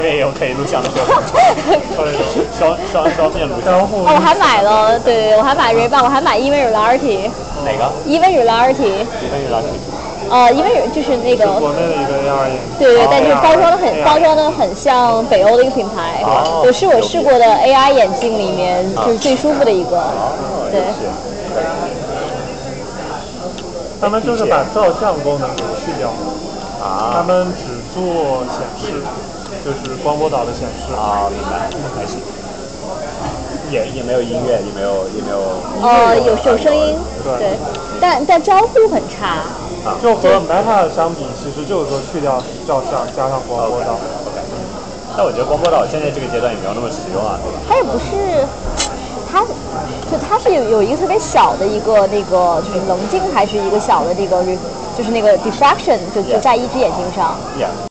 也有可以录像的设备，双面录像。 哦，我还买了，对，我还买 Ray-Ban，我还买 Even Reality。 哪个 ？Even Reality。因为就是那个国内的一个 AR 眼镜。 对，但是包装的很像北欧的一个品牌，是我试过的 AR 眼镜里面就是最舒服的一个。对。 他们就是把照相功能给去掉，他们只做显示，就是光波导的显示。 明白，还行。也没有音乐，也没有。 有声音，对，但交互很差。 就和 Meta 相比，其实就是说去掉照相，加上光波导。 但我觉得光波导现在这个阶段也没有那么实用啊，对吧？ 它也不是，它是有一个特别小的一个那个就是棱镜，还是一个小的那个就是那个 diffraction 就在一只眼睛上。